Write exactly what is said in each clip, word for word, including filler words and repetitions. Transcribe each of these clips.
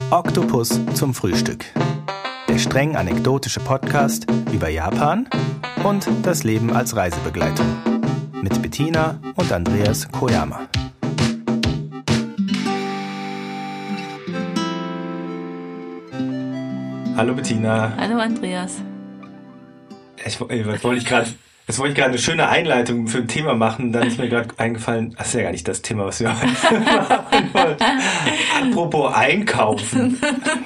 Oktopus zum Frühstück. Der streng anekdotische Podcast über Japan und das Leben als Reisebegleitung. Mit Bettina und Andreas Koyama. Hallo Bettina. Hallo Andreas. Ich, was wollte ich gerade... Jetzt wollte ich gerade eine schöne Einleitung für ein Thema machen, dann ist mir gerade eingefallen, das ist ja gar nicht das Thema, was wir heute machen wollen. Apropos Einkaufen.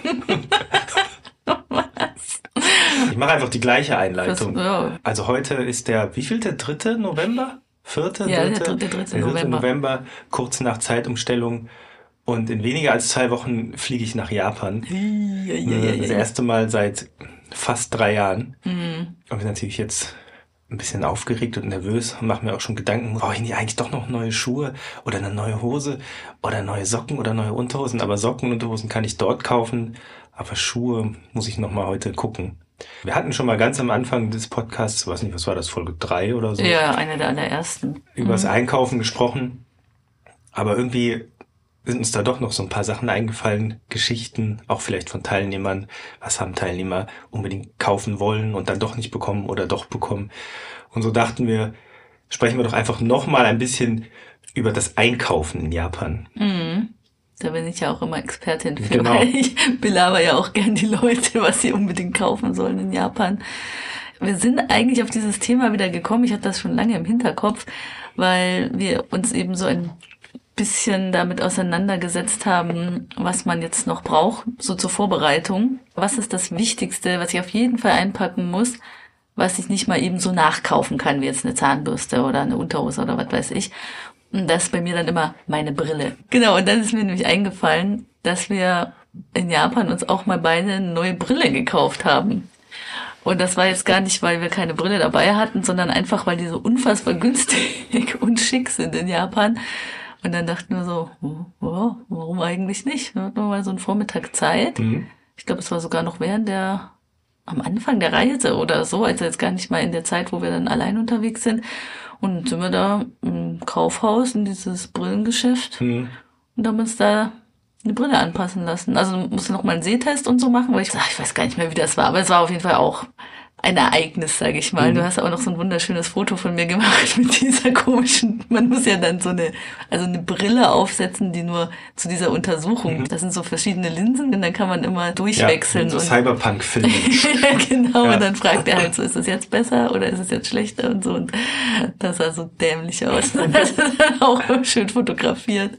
Ich mache einfach die gleiche Einleitung. Also heute ist der, wie viel, der dritte November? Vierte? Ja, dritte? der dritte, dritte der dritte November. November, kurz nach Zeitumstellung. Und in weniger als zwei Wochen fliege ich nach Japan. Ja, ja, ja, ja. Das erste Mal seit fast drei Jahren. Mhm. Und bin natürlich jetzt ein bisschen aufgeregt und nervös und mache mir auch schon Gedanken, brauche ich nicht eigentlich doch noch neue Schuhe oder eine neue Hose oder neue Socken oder neue Unterhosen? Aber Socken und Unterhosen kann ich dort kaufen, aber Schuhe muss ich noch mal heute gucken. Wir hatten schon mal ganz am Anfang des Podcasts, weiß nicht, was war das, Folge drei oder so? Ja, eine der allerersten. Über das Einkaufen gesprochen, aber irgendwie sind uns da doch noch so ein paar Sachen eingefallen, Geschichten, auch vielleicht von Teilnehmern. Was haben Teilnehmer unbedingt kaufen wollen und dann doch nicht bekommen oder doch bekommen? Und so dachten wir, sprechen wir doch einfach nochmal ein bisschen über das Einkaufen in Japan. Mhm. Da bin ich ja auch immer Expertin für, Genau. weil ich belaber ja auch gern die Leute, was sie unbedingt kaufen sollen in Japan. Wir sind eigentlich auf dieses Thema wieder gekommen, ich hatte das schon lange im Hinterkopf, weil wir uns eben so ein bisschen damit auseinandergesetzt haben, was man jetzt noch braucht, so zur Vorbereitung. Was ist das Wichtigste, was ich auf jeden Fall einpacken muss, was ich nicht mal eben so nachkaufen kann, wie jetzt eine Zahnbürste oder eine Unterhose oder was weiß ich. Und das ist bei mir dann immer meine Brille. Genau, und dann ist mir nämlich eingefallen, dass wir in Japan uns auch mal beide eine neue Brille gekauft haben. Und das war jetzt gar nicht, weil wir keine Brille dabei hatten, sondern einfach, weil die so unfassbar günstig und schick sind in Japan. Und dann dachten wir so, oh, warum eigentlich nicht? Wir hatten mal so einen Vormittag Zeit. Mhm. Ich glaube, es war sogar noch während der, am Anfang der Reise oder so, also jetzt gar nicht mal in der Zeit, wo wir dann allein unterwegs sind. Und dann sind wir da im Kaufhaus, in dieses Brillengeschäft mhm. und haben uns da eine Brille anpassen lassen. Also musste noch mal einen Sehtest und so machen, weil ich, ach, ich weiß gar nicht mehr, wie das war, aber es war auf jeden Fall auch ein Ereignis, sage ich mal. Mhm. Du hast auch noch so ein wunderschönes Foto von mir gemacht mit dieser komischen, man muss ja dann so eine, also eine Brille aufsetzen, die nur zu dieser Untersuchung, mhm. das sind so verschiedene Linsen und dann kann man immer durchwechseln. Ja, so und Cyberpunk-Film. ja, genau, ja. Und dann fragt er halt so, ist es jetzt besser oder ist es jetzt schlechter und so und das sah so dämlich aus. Das ist dann auch schön fotografiert.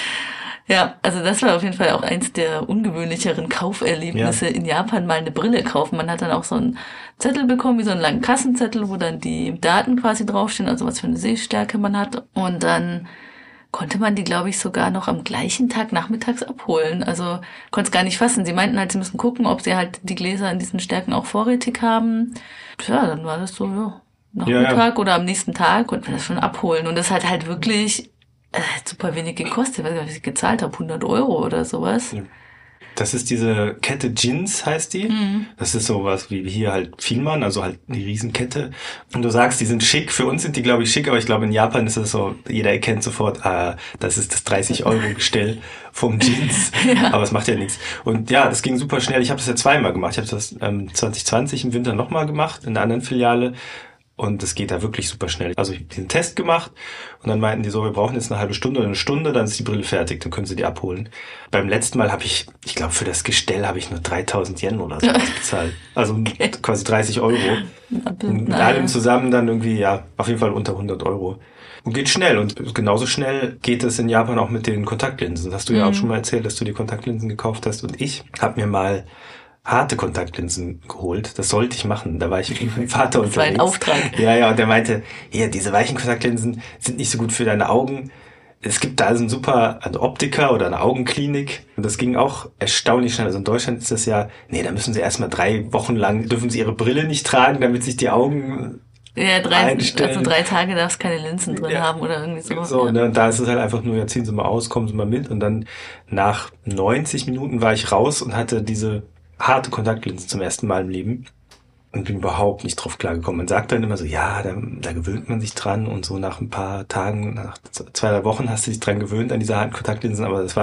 Ja, also das war auf jeden Fall auch eins der ungewöhnlicheren Kauferlebnisse ja. in Japan, mal eine Brille kaufen. Man hat dann auch so einen Zettel bekommen, wie so einen langen Kassenzettel, wo dann die Daten quasi draufstehen, also was für eine Sehstärke man hat. Und dann konnte man die, glaube ich, sogar noch am gleichen Tag nachmittags abholen. Also konnte es gar nicht fassen. Sie meinten halt, sie müssen gucken, ob sie halt die Gläser in diesen Stärken auch vorrätig haben. Ja, dann war das so, ja, Nachmittag ja, ja. oder am nächsten Tag konnten wir das schon abholen. Und das hat halt wirklich äh, super wenig gekostet. Ich weiß nicht, was ich gezahlt habe, hundert Euro oder sowas. Ja. Das ist diese Kette Jins, heißt die. Mhm. Das ist sowas wie hier halt Vielmann, also halt eine Riesenkette. Und du sagst, die sind schick. Für uns sind die, glaube ich, schick, aber ich glaube, in Japan ist es so, jeder erkennt sofort, ah, das ist das dreißig-Euro-Gestell vom Jeans. Ja. Aber es macht ja nichts. Und ja, das ging super schnell. Ich habe das ja zweimal gemacht. Ich habe das ähm, zwanzig zwanzig im Winter nochmal gemacht, in einer anderen Filiale. Und es geht da wirklich super schnell. Also ich habe diesen Test gemacht und dann meinten die so, wir brauchen jetzt eine halbe Stunde oder eine Stunde, dann ist die Brille fertig, dann können sie die abholen. Beim letzten Mal habe ich, ich glaube für das Gestell habe ich nur dreitausend Yen oder so bezahlt. Also okay. quasi dreißig Euro. Und mit allem zusammen dann irgendwie, ja, auf jeden Fall unter hundert Euro. Und geht schnell. Und genauso schnell geht es in Japan auch mit den Kontaktlinsen. Das hast du mhm. ja auch schon mal erzählt, dass du die Kontaktlinsen gekauft hast. Und ich habe mir mal harte Kontaktlinsen geholt. Das sollte ich machen. Da war ich mit meinem Vater unterwegs. Das war ein Auftrag. Ja, ja, und der meinte, hier, diese weichen Kontaktlinsen sind nicht so gut für deine Augen. Es gibt da also einen super einen Optiker oder eine Augenklinik. Und das ging auch erstaunlich schnell. Also in Deutschland ist das ja, nee, da müssen sie erstmal drei Wochen lang, dürfen sie ihre Brille nicht tragen, damit sich die Augen ja, drei, also drei Tage darfst keine Linsen drin ja. haben oder irgendwie so. So, ja. ne, und da ist es halt einfach nur, ja, ziehen Sie mal aus, kommen Sie mal mit. Und dann nach neunzig Minuten war ich raus und hatte diese harte Kontaktlinsen zum ersten Mal im Leben und bin überhaupt nicht drauf klargekommen. Man sagt dann immer so, ja, da, da gewöhnt man sich dran und so nach ein paar Tagen, nach zwei, drei Wochen hast du dich dran gewöhnt an diese harten Kontaktlinsen, aber das war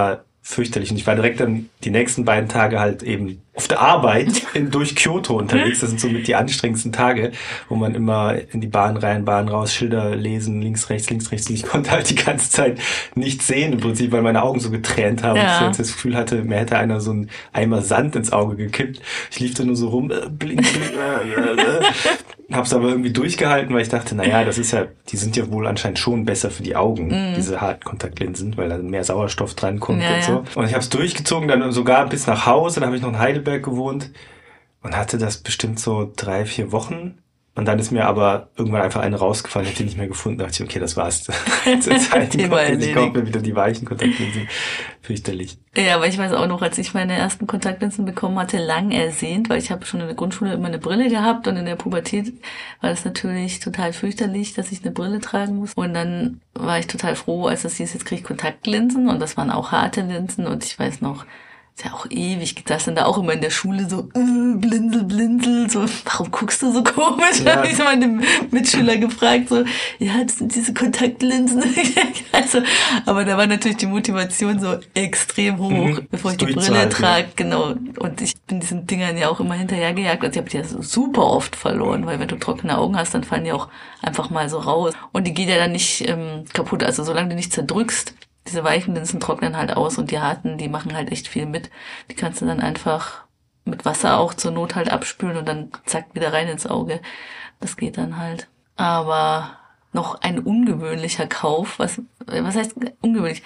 fürchterlich. Und ich war direkt dann die nächsten beiden Tage halt eben auf der Arbeit in, durch Kyoto unterwegs. Das sind somit die anstrengendsten Tage, wo man immer in die Bahn rein, Bahn raus, Schilder lesen, links, rechts, links, rechts. Und ich konnte halt die ganze Zeit nichts sehen im Prinzip, weil meine Augen so getränt haben. Ja. Und ich das Gefühl hatte, mir hätte einer so einen Eimer Sand ins Auge gekippt. Ich lief da nur so rum, äh, blink, blink, äh, äh. Hab's aber irgendwie durchgehalten, weil ich dachte, naja, das ist ja, die sind ja wohl anscheinend schon besser für die Augen, mm. diese harten Kontaktlinsen, weil da mehr Sauerstoff drankommt ja, und so. Ja. Und ich hab's durchgezogen, dann sogar bis nach Hause, dann habe ich noch in Heidelberg gewohnt und hatte das bestimmt so drei, vier Wochen. Und dann ist mir aber irgendwann einfach eine rausgefallen, hätte ich nicht mehr gefunden. Da dachte ich, okay, das war's. Zur Zeit, ich kaufe mir wieder die weichen Kontaktlinsen. Fürchterlich. Ja, aber ich weiß auch noch, als ich meine ersten Kontaktlinsen bekommen hatte, lang ersehnt, weil ich habe schon in der Grundschule immer eine Brille gehabt und in der Pubertät war das natürlich total fürchterlich, dass ich eine Brille tragen muss. Und dann war ich total froh, als es hieß, jetzt kriege ich Kontaktlinsen und das waren auch harte Linsen und ich weiß noch, ist ja auch ewig, das sind da auch immer in der Schule so, äh, blinzel, blinzel, so, warum guckst du so komisch? Ja. Habe ich so meine Mitschüler gefragt, so, ja, das sind diese Kontaktlinsen. Also, aber da war natürlich die Motivation so extrem hoch, mhm. bevor ich die Brille trage, genau. Und ich bin diesen Dingern ja auch immer hinterhergejagt und ich habe die ja so super oft verloren, weil wenn du trockene Augen hast, dann fallen die auch einfach mal so raus. Und die geht ja dann nicht ähm, kaputt, also solange du nicht zerdrückst. Diese weichen Linsen trocknen halt aus und die harten, die machen halt echt viel mit. Die kannst du dann einfach mit Wasser auch zur Not halt abspülen und dann zack wieder rein ins Auge. Das geht dann halt. Aber noch ein ungewöhnlicher Kauf. Was, was heißt ungewöhnlich?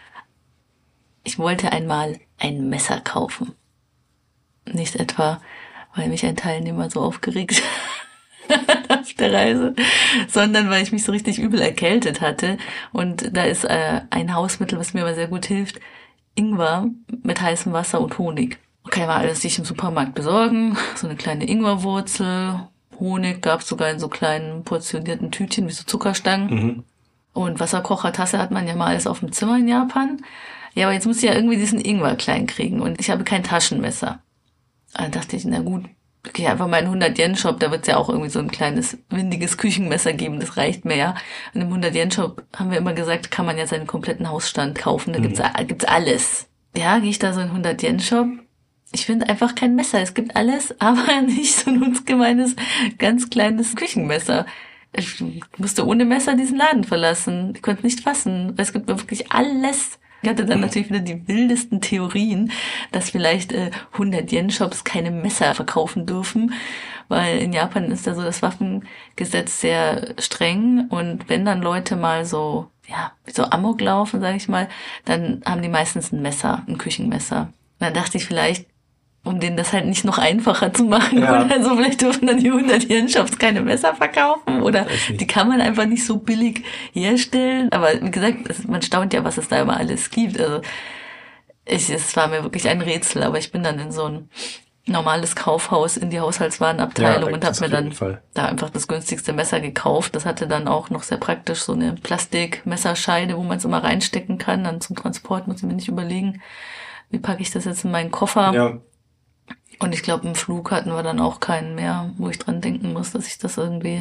Ich wollte einmal ein Messer kaufen. Nicht etwa, weil mich ein Teilnehmer so aufgeregt hat auf der Reise, sondern weil ich mich so richtig übel erkältet hatte. Und da ist äh, ein Hausmittel, was mir aber sehr gut hilft, Ingwer mit heißem Wasser und Honig. Kann man alles sich im Supermarkt besorgen. So eine kleine Ingwerwurzel, Honig gab's sogar in so kleinen portionierten Tütchen, wie so Zuckerstangen. Mhm. Und Wasserkochertasse hat man ja mal alles auf dem Zimmer in Japan. Ja, aber jetzt muss ich ja irgendwie diesen Ingwer klein kriegen und ich habe kein Taschenmesser. Dann dachte ich, na gut, okay, einfach mal in hundert-Yen-Shop, da wird's ja auch irgendwie so ein kleines, windiges Küchenmesser geben, das reicht mir ja. Und im hundert-Yen-Shop haben wir immer gesagt, kann man ja seinen kompletten Hausstand kaufen, da mhm. gibt's, gibt's alles. Ja, gehe ich da so in hundert-Yen-Shop, ich finde einfach kein Messer, es gibt alles, aber nicht so ein hundsgemeines, ganz kleines Küchenmesser. Ich musste ohne Messer diesen Laden verlassen, ich konnte nicht fassen, weil es gibt wirklich alles. Ich hatte dann natürlich wieder die wildesten Theorien, dass vielleicht äh, hundert-Yen-Shops keine Messer verkaufen dürfen, weil in Japan ist da so das Waffengesetz sehr streng und wenn dann Leute mal so, ja, wie so Amok laufen, sage ich mal, dann haben die meistens ein Messer, ein Küchenmesser. Und dann dachte ich vielleicht, um denen das halt nicht noch einfacher zu machen ja. oder so, vielleicht dürfen dann die hundert-Yen-Shops keine Messer verkaufen oder die kann man einfach nicht so billig herstellen. Aber wie gesagt, man staunt ja, was es da immer alles gibt. Also ich, es war mir wirklich ein Rätsel, aber ich bin dann in so ein normales Kaufhaus in die Haushaltswarenabteilung ja, und habe mir dann Fall. da einfach das günstigste Messer gekauft. Das hatte dann auch noch sehr praktisch so eine Plastikmesserscheide, wo man es immer reinstecken kann. Dann zum Transport muss ich mir nicht überlegen, wie packe ich das jetzt in meinen Koffer. Ja. Und ich glaube, im Flug hatten wir dann auch keinen mehr, wo ich dran denken muss, dass ich das irgendwie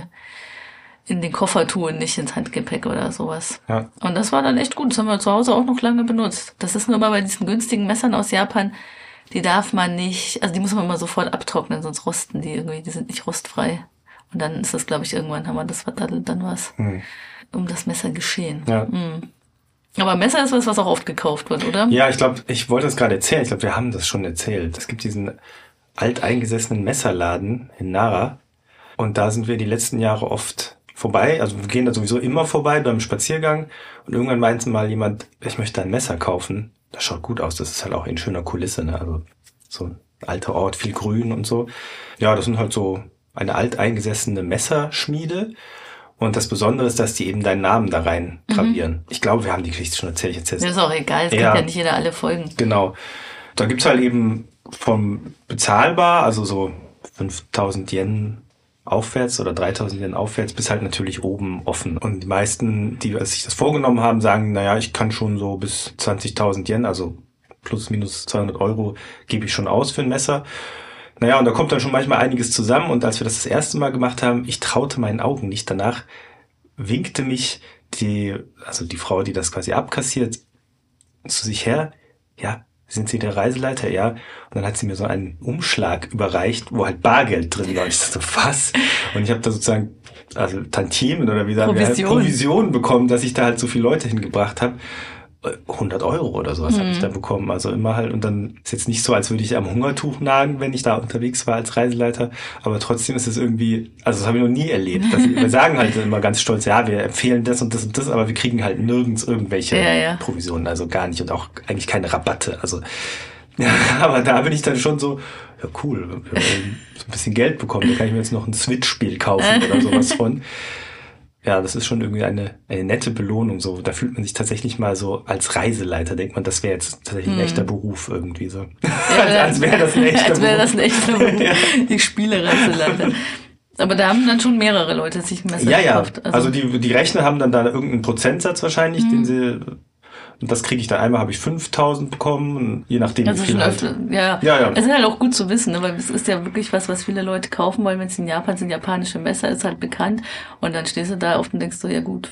in den Koffer tue, nicht ins Handgepäck oder sowas. Ja. Und das war dann echt gut. Das haben wir zu Hause auch noch lange benutzt. Das ist nur mal bei diesen günstigen Messern aus Japan, die darf man nicht, also die muss man immer sofort abtrocknen, sonst rosten die irgendwie, die sind nicht rostfrei. Und dann ist das, glaube ich, irgendwann haben wir das verdattelt, dann was hm. um das Messer geschehen. Ja. Hm. Aber Messer ist was, was auch oft gekauft wird, oder? Ja, ich glaube, ich wollte das gerade erzählen. Ich glaube, wir haben das schon erzählt. Es gibt diesen alteingesessenen Messerladen in Nara. Und da sind wir die letzten Jahre oft vorbei. Also wir gehen da sowieso immer vorbei beim Spaziergang. Und irgendwann meinte mal jemand, ich möchte ein Messer kaufen. Das schaut gut aus. Das ist halt auch in schöner Kulisse, ne? Also so ein alter Ort, viel Grün und so. Ja, das sind halt so eine alteingesessene Messerschmiede. Und das Besondere ist, dass die eben deinen Namen da rein gravieren. Mhm. Ich glaube, wir haben die Geschichte schon erzählt. Ich erzähl's. Das ist auch egal, es ja, gibt ja nicht jeder alle Folgen. Genau. Da gibt's halt eben vom bezahlbar, also so fünftausend Yen aufwärts oder dreitausend Yen aufwärts, bis halt natürlich oben offen. Und die meisten, die sich das vorgenommen haben, sagen, naja, ich kann schon so bis zwanzigtausend Yen, also plus minus zweihundert Euro, gebe ich schon aus für ein Messer. Naja, und da kommt dann schon manchmal einiges zusammen. Und als wir das das erste Mal gemacht haben, ich traute meinen Augen nicht. Danach winkte mich die, also die Frau, die das quasi abkassiert, zu sich her. ja, sind Sie der Reiseleiter? Ja. Und dann hat sie mir so einen Umschlag überreicht, wo halt Bargeld drin war. Und ich dachte so, was? Und ich habe da sozusagen, also Tantiemen oder wie sagen wir, halt Provision bekommen, dass ich da halt so viele Leute hingebracht habe. hundert Euro oder sowas mhm. habe ich da bekommen. Also immer halt, und dann ist jetzt nicht so, als würde ich am Hungertuch nagen, wenn ich da unterwegs war als Reiseleiter, aber trotzdem ist es irgendwie, also das habe ich noch nie erlebt. Dass wir sagen halt immer ganz stolz, ja, wir empfehlen das und das und das, aber wir kriegen halt nirgends irgendwelche ja, ja. Provisionen, also gar nicht und auch eigentlich keine Rabatte. Also ja, aber da bin ich dann schon so, ja cool, wir haben so ein bisschen Geld bekommen, da kann ich mir jetzt noch ein Switch-Spiel kaufen oder sowas von. Ja, das ist schon irgendwie eine, eine nette Belohnung. So, da fühlt man sich tatsächlich mal so als Reiseleiter, denkt man, das wäre jetzt tatsächlich ein echter Beruf irgendwie so. Ja, als als wäre das ein echter als Beruf. Als wäre das ein echter Beruf. Ja. Die Spielereiseleiter. Aber da haben dann schon mehrere Leute sich ein Messer ja, gekauft. Ja, also, also die, die Rechner haben dann da irgendeinen Prozentsatz wahrscheinlich, mhm. den sie... Und das kriege ich dann einmal, habe ich fünftausend bekommen, je nachdem, also wie viel halt. Öfter, ja. ja, ja. Es ist halt auch gut zu wissen, ne, weil es ist ja wirklich was, was viele Leute kaufen wollen, wenn es in Japan sind, japanische Messer, ist halt bekannt. Und dann stehst du da oft und denkst so, ja gut,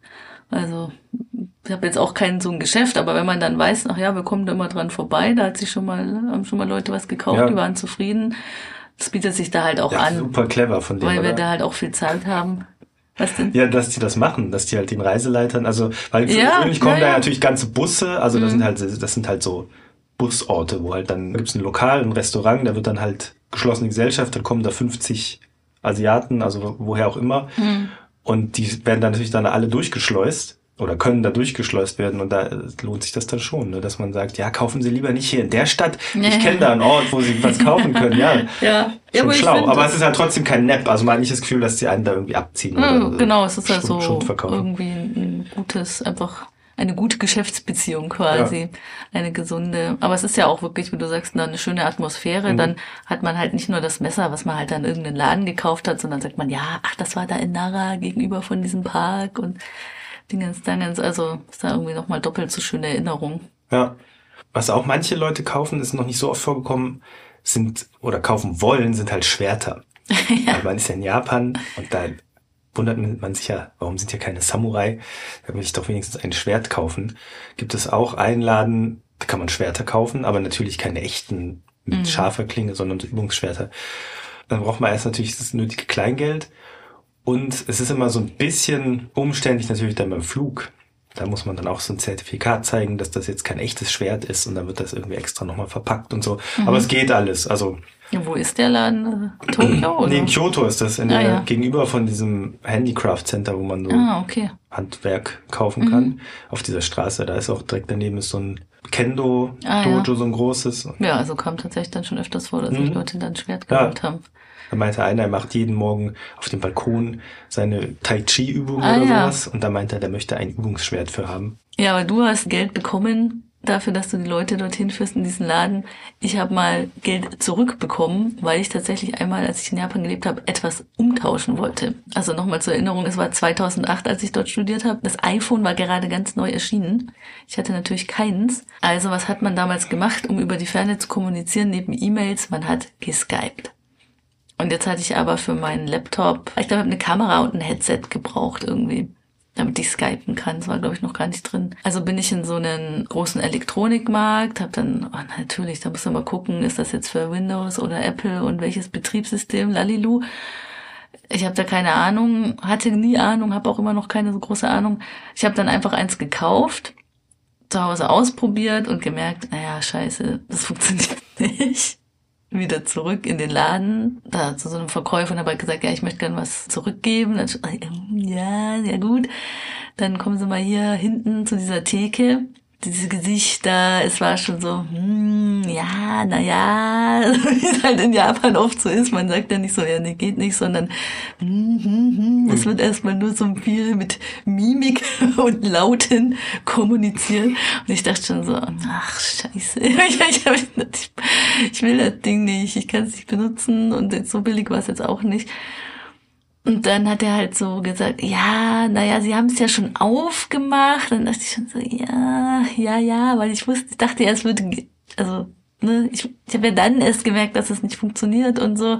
also ich habe jetzt auch kein so ein Geschäft, aber wenn man dann weiß, ach ja, wir kommen da immer dran vorbei, da hat sich schon mal, haben schon mal Leute was gekauft, ja. die waren zufrieden. Das bietet sich da halt auch ja, an. Super clever von denen, weil wir oder? da halt auch viel Zeit haben. Was denn? Ja, dass die das machen, dass die halt den Reiseleitern, also, weil ja, für mich kommen ja, da ja. natürlich ganze Busse, also mhm. das sind halt, das sind halt so Busorte, wo halt dann gibt's ein Lokal, ein Restaurant, da wird dann halt geschlossene Gesellschaft, dann kommen da fünfzig Asiaten, also woher auch immer, mhm. und die werden dann natürlich dann alle durchgeschleust oder können da durchgeschleust werden und da lohnt sich das dann schon, ne, dass man sagt, ja, kaufen Sie lieber nicht hier in der Stadt, nee. ich kenne da einen Ort, wo Sie was kaufen können, ja, ja. schon ja, aber schlau, aber es ist halt trotzdem kein Nap, also man hat nicht das Gefühl, dass die einen da irgendwie abziehen. Ja, oder genau, es ist halt Schund, so Schund irgendwie ein gutes, einfach eine gute Geschäftsbeziehung quasi, ja. eine gesunde, aber es ist ja auch wirklich, wie du sagst, eine schöne Atmosphäre, mhm. dann hat man halt nicht nur das Messer, was man halt an irgendeinen Laden gekauft hat, sondern sagt man, ja, ach, das war da in Nara gegenüber von diesem Park und Dingens, Dangens, also ist da irgendwie nochmal doppelt so schöne Erinnerung. Ja, was auch manche Leute kaufen, ist noch nicht so oft vorgekommen, sind, oder kaufen wollen, sind halt Schwerter. ja. Weil man ist ja in Japan und da wundert man sich ja, warum sind ja keine Samurai? Da will ich doch wenigstens ein Schwert kaufen. Gibt es auch einen Laden, da kann man Schwerter kaufen, aber natürlich keine echten mit mhm. scharfer Klinge, sondern so Übungsschwerter. Dann braucht man erst natürlich das nötige Kleingeld. Und es ist immer so ein bisschen umständlich natürlich dann beim Flug. Da muss man dann auch so ein Zertifikat zeigen, dass das jetzt kein echtes Schwert ist und dann wird das irgendwie extra nochmal verpackt und so. Mhm. Aber es geht alles. Also wo ist der Laden? Tokio? Oder? Nee, in Kyoto ist das, in ah, der, ja. gegenüber von diesem Handicraft Center, wo man so ah, okay. Handwerk kaufen kann. Mhm. Auf dieser Straße, da ist auch direkt daneben ist so ein Kendo-Dojo, ah, ja. so ein großes. Ja, also kam tatsächlich dann schon öfters vor, dass sich mhm. Leute dann ein Schwert geholt ja. haben. Da meinte einer, er macht jeden Morgen auf dem Balkon seine Tai-Chi-Übung ah, oder ja. sowas. Und da meinte er, der möchte ein Übungsschwert für haben. Ja, aber du hast Geld bekommen dafür, dass du die Leute dorthin führst in diesen Laden. Ich habe mal Geld zurückbekommen, weil ich tatsächlich einmal, als ich in Japan gelebt habe, etwas umtauschen wollte. Also nochmal zur Erinnerung, es war zweitausendacht, als ich dort studiert habe. Das iPhone war gerade ganz neu erschienen. Ich hatte natürlich keins. Also was hat man damals gemacht, um über die Ferne zu kommunizieren, neben E-Mails? Man hat geskypt. Und jetzt hatte ich aber für meinen Laptop, ich glaube, ich habe eine Kamera und ein Headset gebraucht irgendwie, damit ich skypen kann. Das war, glaube ich, noch gar nicht drin. Also bin ich in so einen großen Elektronikmarkt, habe dann, oh, natürlich, da muss man mal gucken, ist das jetzt für Windows oder Apple und welches Betriebssystem, lalilu. Ich habe da keine Ahnung, hatte nie Ahnung, habe auch immer noch keine so große Ahnung. Ich habe dann einfach eins gekauft, zu Hause ausprobiert und gemerkt, naja, scheiße, das funktioniert nicht. Wieder zurück in den Laden, da zu so einem Verkäufer und habe halt gesagt, ja, ich möchte gerne was zurückgeben. Dann, ja, sehr gut. Dann kommen Sie mal hier hinten zu dieser Theke. Diese Gesichter, es war schon so, hm, ja, na ja, wie es halt in Japan oft so ist. Man sagt ja nicht so, ja, nee, geht nicht, sondern hm, hm, hm. Es wird erstmal nur so viel mit Mimik und Lauten kommuniziert. Und ich dachte schon so, ach, scheiße, ich, ich, ich will das Ding nicht, ich kann es nicht benutzen und so billig war es jetzt auch nicht. Und dann hat er halt so gesagt, ja, naja, Sie haben es ja schon aufgemacht. Dann dachte ich schon so, ja, ja, ja, weil ich wusste, ich dachte ja, es würde, also, ne, ich, ich habe ja dann erst gemerkt, dass es nicht funktioniert und so.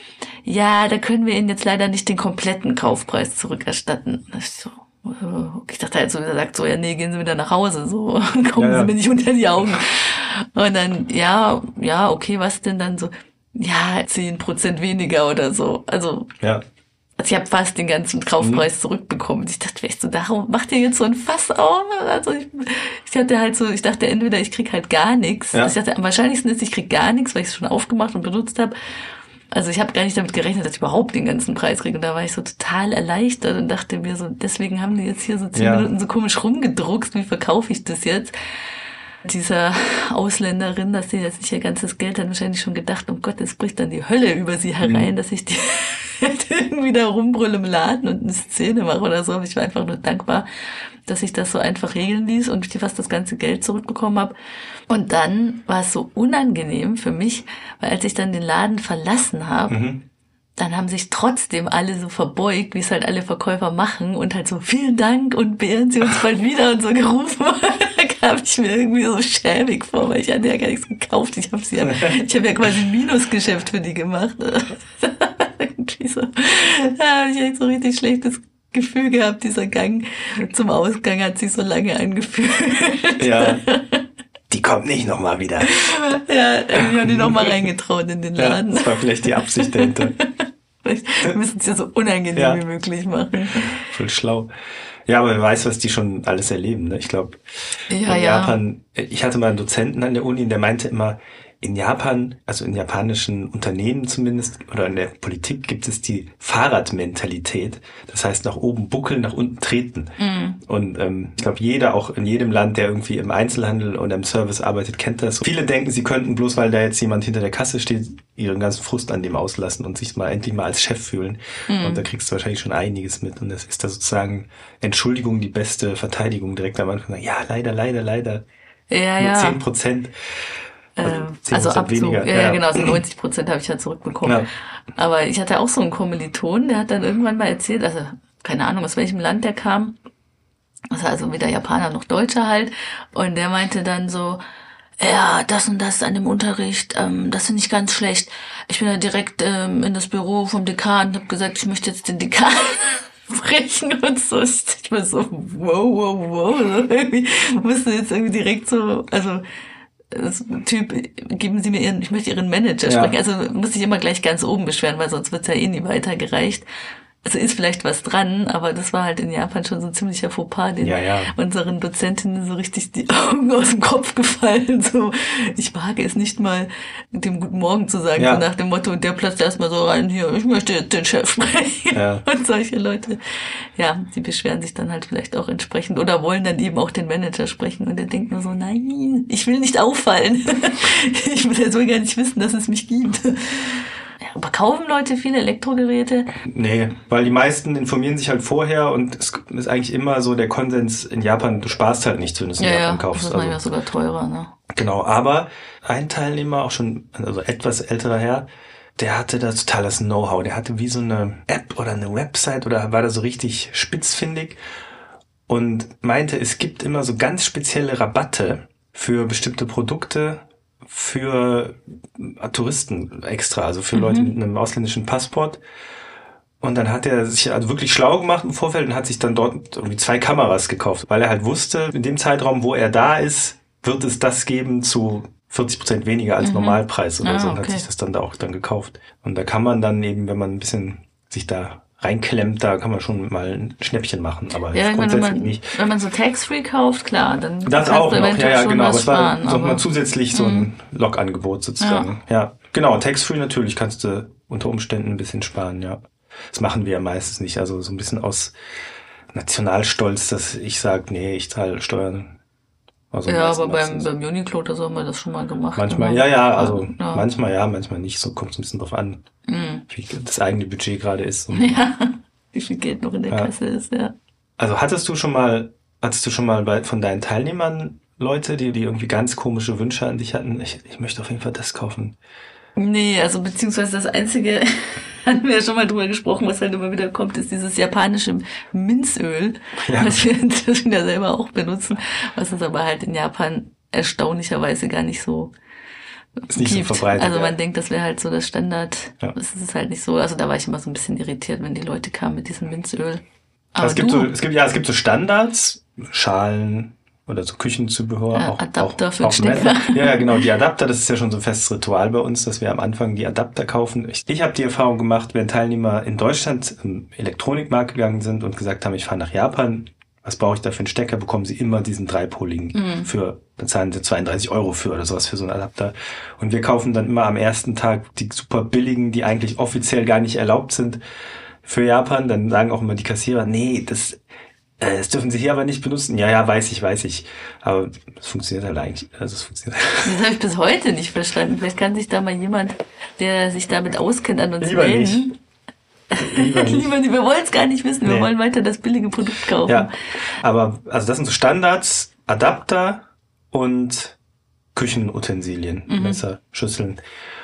Ja, da können wir Ihnen jetzt leider nicht den kompletten Kaufpreis zurückerstatten. Da dachte ich so, ich dachte halt so, er sagt so, ja, nee, gehen Sie wieder nach Hause, so, kommen ja, ja. Sie mir nicht unter die Augen. Und dann, ja, ja, okay, was denn dann so? Ja, zehn Prozent weniger oder so. Also, ja. Also ich habe fast den ganzen Kaufpreis mhm. zurückbekommen. Ich dachte, weißt du, darum macht ihr jetzt so ein Fass auf? Also ich, ich hatte halt so, ich dachte entweder ich krieg halt gar nichts. Ja. Also ich dachte, am wahrscheinlichsten ist, ich krieg gar nichts, weil ich es schon aufgemacht und benutzt habe. Also ich habe gar nicht damit gerechnet, dass ich überhaupt den ganzen Preis kriege. Und da war ich so total erleichtert und dachte mir so, deswegen haben die jetzt hier so zehn ja. Minuten so komisch rumgedruckt. Wie verkaufe ich das jetzt? Dieser Ausländerin, dass sie jetzt nicht ihr ganzes Geld hat, wahrscheinlich schon gedacht, oh Gott, jetzt bricht dann die Hölle über sie herein, mhm. dass ich die irgendwie da rumbrülle im Laden und eine Szene mache oder so. Aber ich war einfach nur dankbar, dass ich das so einfach regeln ließ und ich fast das ganze Geld zurückbekommen habe. Und dann war es so unangenehm für mich, weil als ich dann den Laden verlassen habe, mhm. dann haben sich trotzdem alle so verbeugt, wie es halt alle Verkäufer machen und halt so, vielen Dank und beehren Sie uns bald wieder und so gerufen. Da kam ich mir irgendwie so schäbig vor, weil ich hatte ja gar nichts gekauft. Ich habe ja, ich habe ja quasi ein Minusgeschäft für die gemacht. Irgendwie so. Da habe ich echt so ein richtig schlechtes Gefühl gehabt. Dieser Gang zum Ausgang hat sich so lange angefühlt. Ja. Die kommt nicht nochmal wieder. Ja, ich habe die nochmal reingetraut in den Laden. Ja, das war vielleicht die Absicht dahinter. Wir müssen es ja so unangenehm ja. wie möglich machen. Voll schlau. Ja, aber wer weiß, was die schon alles erleben. Ne? Ich glaube, ja, in ja. Japan, ich hatte mal einen Dozenten an der Uni, der meinte immer, in Japan, also in japanischen Unternehmen zumindest, oder in der Politik gibt es die Fahrradmentalität. Das heißt, nach oben buckeln, nach unten treten. Mhm. Und ähm, ich glaube, jeder, auch in jedem Land, der irgendwie im Einzelhandel oder im Service arbeitet, kennt das. Viele denken, sie könnten bloß, weil da jetzt jemand hinter der Kasse steht, ihren ganzen Frust an dem auslassen und sich mal endlich mal als Chef fühlen. Mhm. Und da kriegst du wahrscheinlich schon einiges mit. Und das ist da sozusagen Entschuldigung die beste Verteidigung. Direkt am Anfang sagen, ja, leider, leider, leider. Ja, nur ja. zehn Prozent. Also, also Abzug, ja, ja, genau, so neunzig Prozent habe ich ja zurückbekommen. Ja. Aber ich hatte auch so einen Kommiliton, der hat dann irgendwann mal erzählt, also keine Ahnung, aus welchem Land der kam, das war also weder Japaner noch Deutscher halt, und der meinte dann so, ja, das und das an dem Unterricht, ähm, das finde ich ganz schlecht. Ich bin dann direkt ähm, in das Büro vom Dekan und habe gesagt, ich möchte jetzt den Dekan sprechen und so. Ich war so, wow, wow, wow. So irgendwie musste jetzt irgendwie direkt so, also das Typ, geben Sie mir Ihren, ich möchte Ihren Manager sprechen. Ja. Also muss ich immer gleich ganz oben beschweren, weil sonst wird's ja eh nie weitergereicht. Also ist vielleicht was dran, aber das war halt in Japan schon so ein ziemlicher Fauxpas, den ja, ja. unseren Dozentinnen so richtig die Augen aus dem Kopf gefallen. So, ich wage es nicht mal, dem Guten Morgen zu sagen, ja. so nach dem Motto, und der platzt erstmal so rein, hier, ich möchte jetzt den Chef sprechen. Ja. Und solche Leute, ja, die beschweren sich dann halt vielleicht auch entsprechend oder wollen dann eben auch den Manager sprechen und der denkt nur so, nein, ich will nicht auffallen. Ich will ja so gar nicht wissen, dass es mich gibt. Aber kaufen Leute viele Elektrogeräte? Nee, weil die meisten informieren sich halt vorher und es ist eigentlich immer so der Konsens in Japan, du sparst halt nichts, wenn du es in ja, Japan ja, kaufst. Das ist manchmal also sogar teurer, ne? Genau, aber ein Teilnehmer, auch schon also etwas älterer Herr, der hatte da totales Know-how. Der hatte wie so eine App oder eine Website oder war da so richtig spitzfindig und meinte, es gibt immer so ganz spezielle Rabatte für bestimmte Produkte, für Touristen extra, also für mhm. Leute mit einem ausländischen Passport. Und dann hat er sich also wirklich schlau gemacht im Vorfeld und hat sich dann dort irgendwie zwei Kameras gekauft, weil er halt wusste, in dem Zeitraum, wo er da ist, wird es das geben zu vierzig Prozent weniger als mhm. Normalpreis oder ah, so und okay. hat sich das dann da auch dann gekauft. Und da kann man dann eben, wenn man ein bisschen sich da reinklemmt, da kann man schon mal ein Schnäppchen machen, aber ja, grundsätzlich meine, wenn man, nicht. Wenn man so Tax-Free kauft, klar, dann das auch noch, ja, ja, genau, aber es war sparen, mal zusätzlich so ein Log-Angebot sozusagen. Ja, ja genau, Tax-Free natürlich kannst du unter Umständen ein bisschen sparen, ja. Das machen wir ja meistens nicht, also so ein bisschen aus Nationalstolz, dass ich sage, nee, ich zahle Steuern. Also ja, aber beim, beim Uniqlo, da haben wir das schon mal gemacht. Manchmal, ja, ja, also ja. manchmal ja, manchmal nicht, so kommt es ein bisschen drauf an, mhm. wie das eigene Budget gerade ist. Und ja, wie viel Geld noch in der ja. Kasse ist, ja. Also hattest du schon mal, hattest du schon mal bei, von deinen Teilnehmern Leute, die, die irgendwie ganz komische Wünsche an dich hatten? Ich, ich möchte auf jeden Fall das kaufen. Nee, also beziehungsweise das Einzige, hatten wir ja schon mal drüber gesprochen, was halt immer wieder kommt, ist dieses japanische Minzöl, ja. was wir inzwischen ja selber auch benutzen, was es aber halt in Japan erstaunlicherweise gar nicht so ist nicht gibt. So verbreitet. Also man ja. denkt, das wäre halt so das Standard. Ja. Das ist halt nicht so. Also da war ich immer so ein bisschen irritiert, wenn die Leute kamen mit diesem Minzöl. Aber also es gibt du? so, es gibt ja, es gibt so Standards, Schalen, oder so Küchenzubehör. Ja, auch, Adapter auch, für auch Stecker. Ja, ja, genau, die Adapter, das ist ja schon so ein festes Ritual bei uns, dass wir am Anfang die Adapter kaufen. Ich, ich habe die Erfahrung gemacht, wenn Teilnehmer in Deutschland im Elektronikmarkt gegangen sind und gesagt haben, ich fahre nach Japan, was brauche ich da für einen Stecker, bekommen sie immer diesen dreipoligen mhm. für, da zahlen sie zweiunddreißig Euro für oder sowas für so einen Adapter. Und wir kaufen dann immer am ersten Tag die super billigen, die eigentlich offiziell gar nicht erlaubt sind für Japan. Dann sagen auch immer die Kassierer, nee, das, äh, das dürfen sie hier aber nicht benutzen. Ja, ja, weiß ich, weiß ich. Aber es funktioniert halt eigentlich. Also es funktioniert. Das habe ich bis heute nicht verstanden. Vielleicht kann sich da mal jemand, der sich damit auskennt, an uns Lieber melden. Nicht. Lieber nicht. Lieber nicht. Wir wollen es gar nicht wissen. Wir nee. wollen weiter das billige Produkt kaufen. Ja, aber also das sind so Standards, Adapter und Küchenutensilien, mhm. Messer, Schüsseln.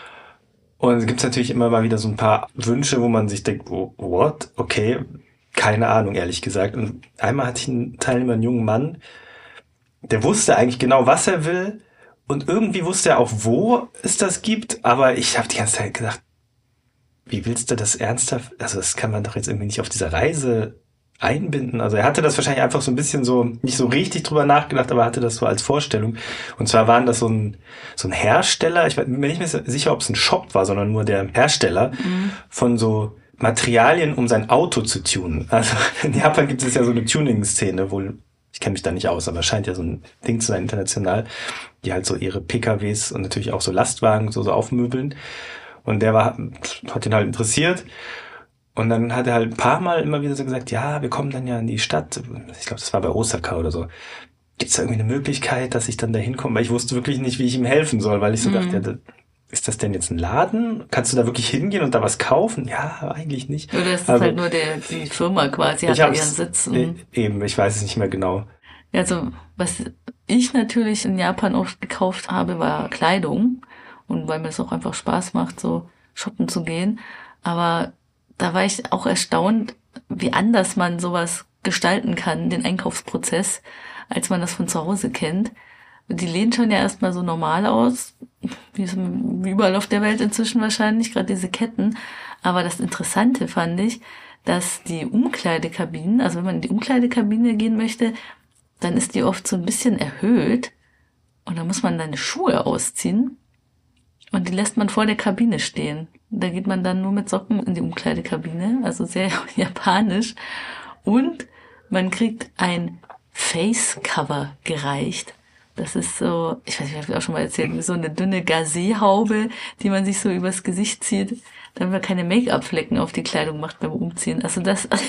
Und es gibt natürlich immer mal wieder so ein paar Wünsche, wo man sich denkt, oh, what? Okay, keine Ahnung, ehrlich gesagt. Und einmal hatte ich einen Teilnehmer, einen jungen Mann, der wusste eigentlich genau, was er will. Und irgendwie wusste er auch, wo es das gibt. Aber ich habe die ganze Zeit gedacht, wie willst du das ernsthaft? Also das kann man doch jetzt irgendwie nicht auf dieser Reise einbinden. Also er hatte das wahrscheinlich einfach so ein bisschen so, nicht so richtig drüber nachgedacht, aber hatte das so als Vorstellung. Und zwar waren das so ein, so ein Hersteller, ich bin mir nicht mehr sicher, ob es ein Shop war, sondern nur der Hersteller mhm. von so Materialien, um sein Auto zu tunen. Also in Japan gibt es ja so eine Tuning-Szene, wohl, ich kenne mich da nicht aus, aber es scheint ja so ein Ding zu sein international, die halt so ihre P K Ws und natürlich auch so Lastwagen so, so aufmöbeln. Und der war, hat ihn halt interessiert. Und dann hat er halt ein paar Mal immer wieder so gesagt, ja, wir kommen dann ja in die Stadt. Ich glaube, das war bei Osaka oder so. Gibt es da irgendwie eine Möglichkeit, dass ich dann da hinkomme? Weil ich wusste wirklich nicht, wie ich ihm helfen soll, weil ich so mhm. dachte, ja, ist das denn jetzt ein Laden? Kannst du da wirklich hingehen und da was kaufen? Ja, eigentlich nicht. Oder ist das also, halt nur der, die Firma quasi, hat da ihren Sitz? Mhm. Eben, ich weiß es nicht mehr genau. Also, was ich natürlich in Japan oft gekauft habe, war Kleidung. Und weil mir es auch einfach Spaß macht, so shoppen zu gehen. Aber da war ich auch erstaunt, wie anders man sowas gestalten kann, den Einkaufsprozess, als man das von zu Hause kennt. Die Läden schauen ja erstmal so normal aus, wie überall auf der Welt inzwischen wahrscheinlich, gerade diese Ketten. Aber das Interessante fand ich, dass die Umkleidekabinen, also wenn man in die Umkleidekabine gehen möchte, dann ist die oft so ein bisschen erhöht und da muss man dann Schuhe ausziehen. Und die lässt man vor der Kabine stehen. Da geht man dann nur mit Socken in die Umkleidekabine, also sehr japanisch. Und man kriegt ein Face-Cover gereicht. Das ist so, ich weiß nicht, ich habe auch schon mal erzählt, wie so eine dünne Gazé-Haube, die man sich so übers Gesicht zieht, damit man keine Make-up-Flecken auf die Kleidung macht beim Umziehen. Also das, da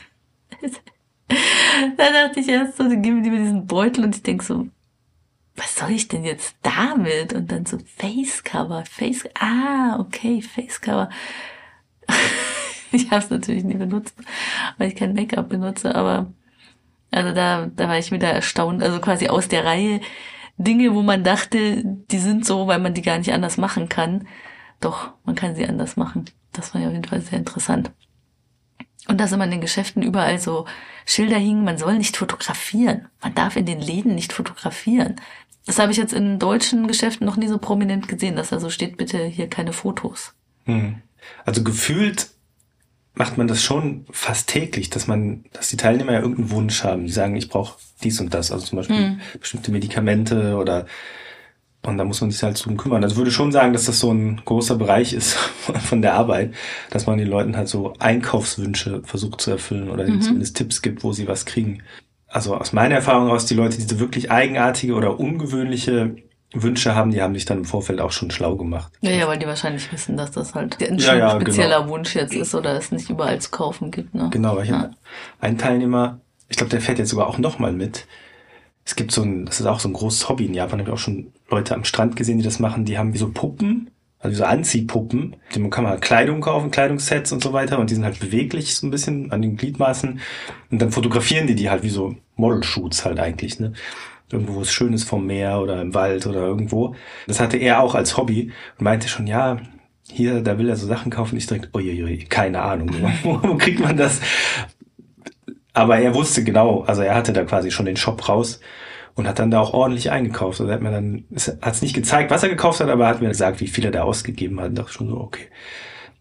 dachte ich erst so, dann geben die mir diesen Beutel und ich denke so, was soll ich denn jetzt damit? Und dann so Facecover, Face, ah, okay, Facecover. Ich habe es natürlich nie benutzt, weil ich kein Make-up benutze, aber also da, da war ich wieder erstaunt, also quasi aus der Reihe Dinge, wo man dachte, die sind so, weil man die gar nicht anders machen kann. Doch, man kann sie anders machen. Das war ja auf jeden Fall sehr interessant. Und dass immer in den Geschäften überall so Schilder hingen, man soll nicht fotografieren. Man darf in den Läden nicht fotografieren. Das habe ich jetzt in deutschen Geschäften noch nie so prominent gesehen, dass da so steht, bitte hier keine Fotos. Hm. Also gefühlt macht man das schon fast täglich, dass man, dass die Teilnehmer ja irgendeinen Wunsch haben. Die sagen, ich brauche dies und das, also zum Beispiel hm. bestimmte Medikamente oder, und da muss man sich halt drum kümmern. Also ich würde schon sagen, dass das so ein großer Bereich ist von der Arbeit, dass man den Leuten halt so Einkaufswünsche versucht zu erfüllen oder mhm. zumindest Tipps gibt, wo sie was kriegen. Also aus meiner Erfahrung aus, die Leute, die so wirklich eigenartige oder ungewöhnliche Wünsche haben, die haben sich dann im Vorfeld auch schon schlau gemacht. Ja, ja, weil die wahrscheinlich wissen, dass das halt ein ja, ja, spezieller genau. Wunsch jetzt ist oder es nicht überall zu kaufen gibt. Ne? Genau, weil ich ja. habe einen Teilnehmer, ich glaube, der fährt jetzt sogar auch nochmal mit. Es gibt so ein, das ist auch so ein großes Hobby in Japan, habe ich auch schon Leute am Strand gesehen, die das machen, die haben wie so Puppen, also so Anziehpuppen, die kann man halt Kleidung kaufen, Kleidungssets und so weiter und die sind halt beweglich so ein bisschen an den Gliedmaßen und dann fotografieren die die halt wie so Model-Shoots halt eigentlich, ne? Irgendwo, wo es schön ist vom Meer oder im Wald oder irgendwo. Das hatte er auch als Hobby und meinte schon, ja, hier, da will er so Sachen kaufen. Ich direkt, uiuiui, keine Ahnung, wo, wo kriegt man das? Aber er wusste genau, also er hatte da quasi schon den Shop raus und hat dann da auch ordentlich eingekauft. Also er hat mir dann, hat es nicht gezeigt, was er gekauft hat, aber er hat mir gesagt, wie viel er da ausgegeben hat. Und dachte schon so, okay.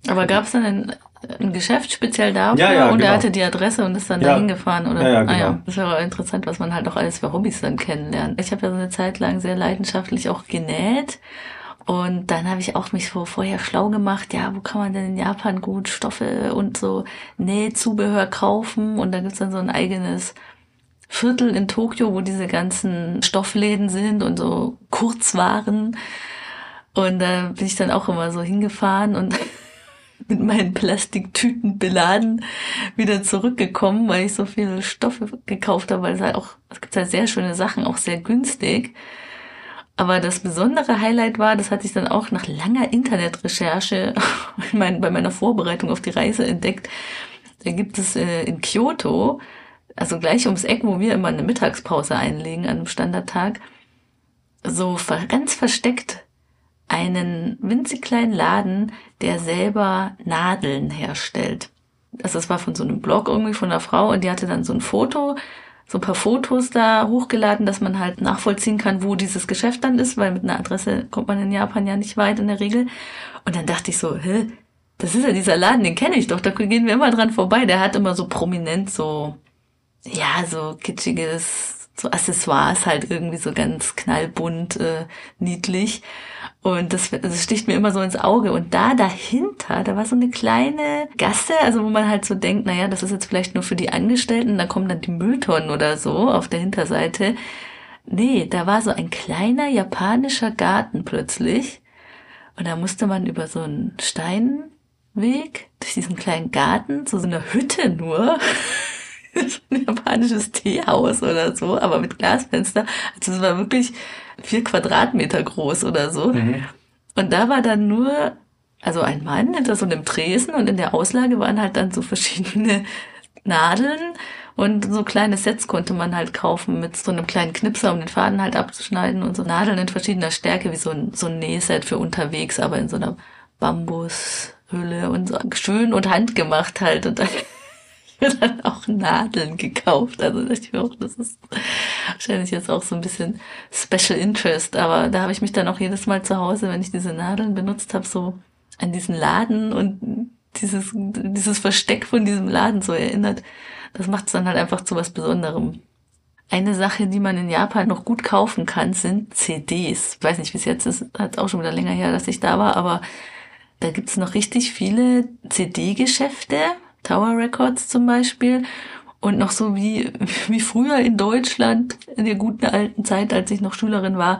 Aber gab es dann ein, ein Geschäft speziell dafür ja, ja, und genau. er hatte die Adresse und ist dann ja. dahin gefahren? Oder? Ja, ja, genau. Ah, ja. Das wäre interessant, was man halt auch alles für Hobbys dann kennenlernt. Ich habe ja so eine Zeit lang sehr leidenschaftlich auch genäht. Und dann habe ich auch mich so vorher schlau gemacht, ja, wo kann man denn in Japan gut Stoffe und so Nähzubehör kaufen? Und da gibt's dann so ein eigenes Viertel in Tokio, wo diese ganzen Stoffläden sind und so Kurzwaren. Und da bin ich dann auch immer so hingefahren und mit meinen Plastiktüten beladen wieder zurückgekommen, weil ich so viele Stoffe gekauft habe, weil es halt auch, es gibt halt sehr schöne Sachen, auch sehr günstig. Aber das besondere Highlight war, das hatte ich dann auch nach langer Internetrecherche ich meine, bei meiner Vorbereitung auf die Reise entdeckt. Da gibt es äh, in Kyoto, also gleich ums Eck, wo wir immer eine Mittagspause einlegen an einem Standardtag, so ver- ganz versteckt einen winzig kleinen Laden, der selber Nadeln herstellt. Also das war von so einem Blog irgendwie von einer Frau und die hatte dann so ein Foto, so ein paar Fotos da hochgeladen, dass man halt nachvollziehen kann, wo dieses Geschäft dann ist, weil mit einer Adresse kommt man in Japan ja nicht weit in der Regel. Und dann dachte ich so, hä, das ist ja dieser Laden, den kenne ich doch, da gehen wir immer dran vorbei. Der hat immer so prominent so, ja, so kitschiges, so Accessoires halt irgendwie so ganz knallbunt, äh, niedlich. Und das, das sticht mir immer so ins Auge. Und da dahinter, da war so eine kleine Gasse, also wo man halt so denkt, naja, das ist jetzt vielleicht nur für die Angestellten, da kommen dann die Mülltonnen oder so auf der Hinterseite. Nee, da war so ein kleiner japanischer Garten plötzlich. Und da musste man über so einen Steinweg durch diesen kleinen Garten, zu so einer Hütte nur, ein japanisches Teehaus oder so, aber mit Glasfenster. Also es war wirklich vier Quadratmeter groß oder so. Mhm. Und da war dann nur, also ein Mann hinter so einem Tresen und in der Auslage waren halt dann so verschiedene Nadeln und so kleine Sets konnte man halt kaufen mit so einem kleinen Knipser, um den Faden halt abzuschneiden und so Nadeln in verschiedener Stärke, wie so ein, so ein Nähset für unterwegs, aber in so einer Bambushülle und so schön und handgemacht halt und dann dann auch Nadeln gekauft. Also dachte ich mir auch, das ist wahrscheinlich jetzt auch so ein bisschen Special Interest. Aber da habe ich mich dann auch jedes Mal zu Hause, wenn ich diese Nadeln benutzt habe, so an diesen Laden und dieses dieses Versteck von diesem Laden so erinnert. Das macht es dann halt einfach zu was Besonderem. Eine Sache, die man in Japan noch gut kaufen kann, sind C Ds. Ich weiß nicht, wie es jetzt ist. Hat auch schon wieder länger her, dass ich da war. Aber da gibt's noch richtig viele C D-Geschäfte. Tower Records zum Beispiel und noch so wie wie früher in Deutschland in der guten alten Zeit, als ich noch Schülerin war,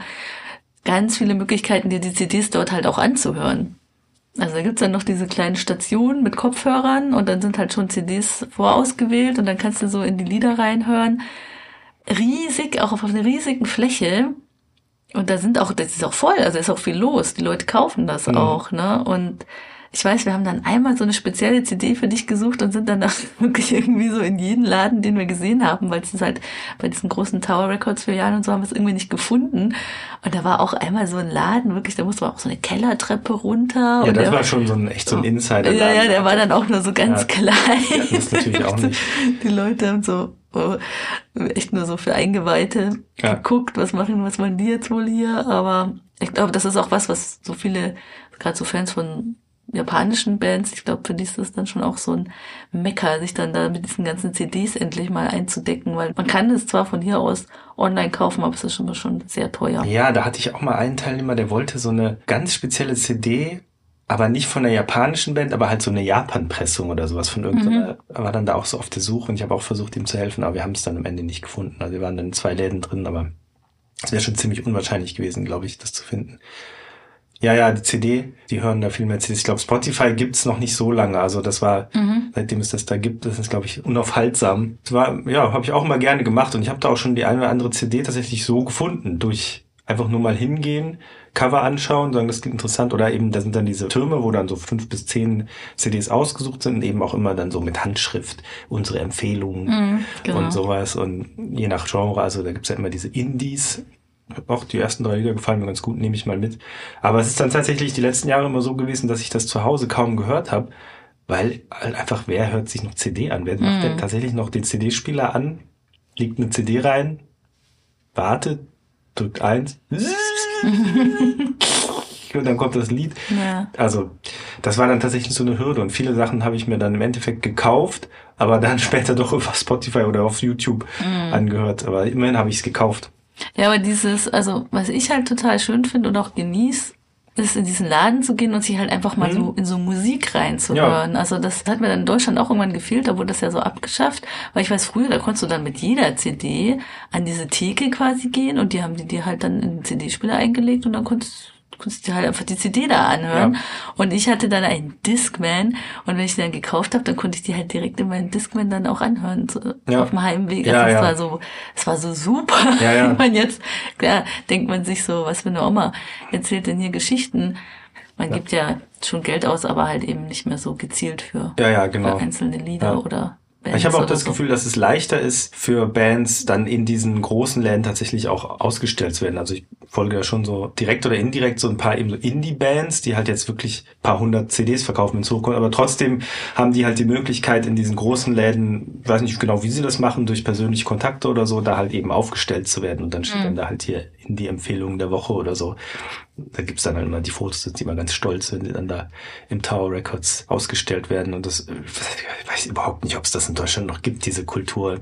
ganz viele Möglichkeiten, dir die C Ds dort halt auch anzuhören. Also da gibt's dann noch diese kleinen Stationen mit Kopfhörern und dann sind halt schon C Ds vorausgewählt und dann kannst du so in die Lieder reinhören. Riesig, auch auf einer riesigen Fläche. Und da sind auch, das ist auch voll, also ist auch viel los. Die Leute kaufen das mhm. auch, ne? Und ich weiß, wir haben dann einmal so eine spezielle C D für dich gesucht und sind danach wirklich irgendwie so in jeden Laden, den wir gesehen haben, weil es ist halt bei diesen großen Tower Records Filialen und so haben wir es irgendwie nicht gefunden. Und da war auch einmal so ein Laden, wirklich, da musste man auch so eine Kellertreppe runter. Ja, und das der, war schon so ein echt so ein Insider-Laden. Ja, ja, der war dann auch nur so ganz ja, klein. Ja, das ist natürlich auch nicht. Die Leute haben so oh, echt nur so für Eingeweihte ja. geguckt, was machen, was machen die jetzt wohl hier? Aber ich glaube, das ist auch was, was so viele, gerade so Fans von japanischen Bands, ich glaube, für die ist das dann schon auch so ein Mecker, sich dann da mit diesen ganzen C Ds endlich mal einzudecken, weil man kann es zwar von hier aus online kaufen, aber es ist schon, schon sehr teuer. Ja, da hatte ich auch mal einen Teilnehmer, der wollte so eine ganz spezielle C D, aber nicht von einer japanischen Band, aber halt so eine Japan-Pressung oder sowas von irgendeiner, mhm. war dann da auch so auf der Suche und ich habe auch versucht, ihm zu helfen, aber wir haben es dann am Ende nicht gefunden. Also wir waren dann in zwei Läden drin, aber es wäre schon ziemlich unwahrscheinlich gewesen, glaube ich, das zu finden. Ja, ja, die C D, die hören da viel mehr C Ds. Ich glaube, Spotify gibt's noch nicht so lange. Also das war, mhm. seitdem es das da gibt, das ist, glaube ich, unaufhaltsam. Das war, ja, habe ich auch mal gerne gemacht und ich habe da auch schon die eine oder andere C D tatsächlich so gefunden. Durch einfach nur mal hingehen, Cover anschauen, sagen, das klingt interessant. Oder eben, da sind dann diese Türme, wo dann so fünf bis zehn C Ds ausgesucht sind und eben auch immer dann so mit Handschrift unsere Empfehlungen mhm, genau. und sowas. Und je nach Genre, also da gibt's ja immer diese Indies. Auch die ersten drei Lieder gefallen mir ganz gut, nehme ich mal mit. Aber es ist dann tatsächlich die letzten Jahre immer so gewesen, dass ich das zu Hause kaum gehört habe, weil halt einfach, wer hört sich noch C D an? Wer macht mm. denn tatsächlich noch den C D-Spieler an, legt eine C D rein, wartet, drückt eins und dann kommt das Lied. Ja. Also das war dann tatsächlich so eine Hürde und viele Sachen habe ich mir dann im Endeffekt gekauft, aber dann später doch über Spotify oder auf YouTube mhm. angehört. Aber immerhin habe ich es gekauft. Ja, aber dieses, also was ich halt total schön finde und auch genieße, ist in diesen Laden zu gehen und sich halt einfach mal mhm. so in so Musik reinzuhören. Ja. Also das hat mir dann in Deutschland auch irgendwann gefehlt, da wurde das ja so abgeschafft, weil ich weiß, früher, da konntest du dann mit jeder C D an diese Theke quasi gehen und die haben die dir halt dann in den C D-Spieler eingelegt und dann konntest konntest du halt einfach die C D da anhören. Ja. Und ich hatte dann einen Discman und wenn ich die dann gekauft habe, dann konnte ich die halt direkt in meinen Discman dann auch anhören, so ja. auf dem Heimweg. Also ja, es ja. war so, es war so super. Ja, ja. Wenn man jetzt, klar, denkt man sich so, was für eine Oma erzählt denn hier Geschichten? Man ja. gibt ja schon Geld aus, aber halt eben nicht mehr so gezielt für, ja, ja, genau. für einzelne Lieder ja. oder Bands. Ich habe auch das so. Gefühl, dass es leichter ist für Bands, dann in diesen großen Läden tatsächlich auch ausgestellt zu werden. Also ich folge ja schon so direkt oder indirekt so ein paar eben so Indie-Bands, die halt jetzt wirklich ein paar hundert C Ds verkaufen, wenn es hochkommt. Aber trotzdem haben die halt die Möglichkeit, in diesen großen Läden, ich weiß nicht genau, wie sie das machen, durch persönliche Kontakte oder so, da halt eben aufgestellt zu werden. Und dann steht mhm. dann da halt hier Indie-Empfehlungen der Woche oder so. Da gibt's dann halt immer die Fotos, sind die immer ganz stolz, wenn die dann da im Tower Records ausgestellt werden. Und das, ich weiß überhaupt nicht, ob es das in Deutschland noch gibt, diese Kultur.